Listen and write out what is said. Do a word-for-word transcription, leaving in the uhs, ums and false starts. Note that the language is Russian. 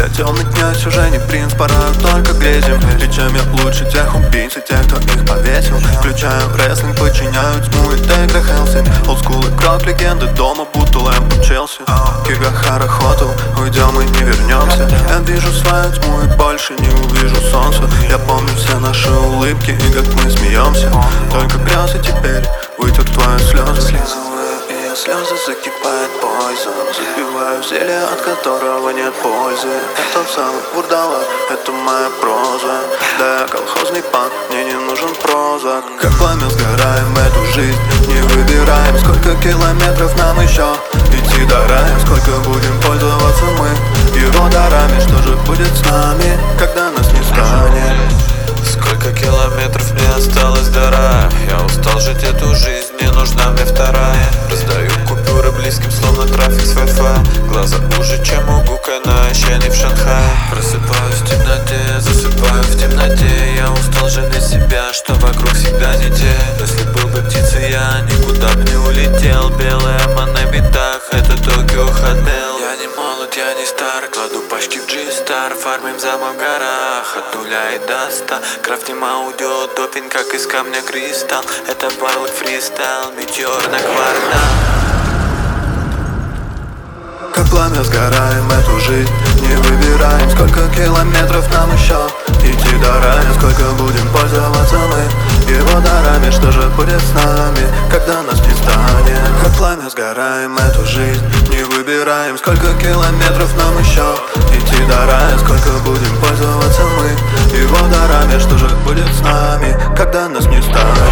Я темный князь, уже не принц, порою только грезим. И чем я лучше тех убийц и тех, кто их повесил. Включаю рестлинг, подчиняю тьму и Тегра Хелсинг. Олдскул и крок, легенды дома, будто Лэмпу Челси. Кигахара Хотел, уйдем и не вернемся. Я вижу свою тьму и больше не увижу солнца. Я помню все наши улыбки и как мы смеемся. Только грязь и теперь вытер твои слезы. Слезы закипает поясом. Запиваю зелье, от которого нет пользы. Я тот самый вурдалак, это моя проза. Да я колхозный пан, мне не нужен проза. Как пламя сгораем эту жизнь, не выбираем. Сколько километров нам еще идти до рая. Сколько будем пользоваться мы его дарами. Что же будет с нами, когда нас не станет? Сколько километров мне осталось до рая. Я устал жить эту жизнь, не нужна мне вторая. Раздаю купюры близким, словно трафик с Wi-Fi. Глаза уже, чем у Гукайна, еще не в Шанхае. Просыпаюсь в темноте, засыпаю в темноте. Я устал жалеть себя, что вокруг всегда не те. Если был бы птицей, я никуда бы не улетел. Белая эма на битах, это Токио Хотел. Я не молод, я не стар, кладу пачки в G-Star. Фармим зама в горах, от нуля и до ста. Крафтим аудио, допинг, как из камня кристалл. Это барлок фристайл, метеор на квартал. Как пламя сгораем эту жизнь, не выбираем. Сколько километров нам еще идти до рая. Сколько будем пользоваться мы его дарами. Что же будет с нами, когда нас не станет? Как пламя сгораем эту жизнь, не выбираем. Сколько километров нам еще идти до рая. Сколько будем пользоваться мы его дарами. Что же будет с нами, когда нас не станет?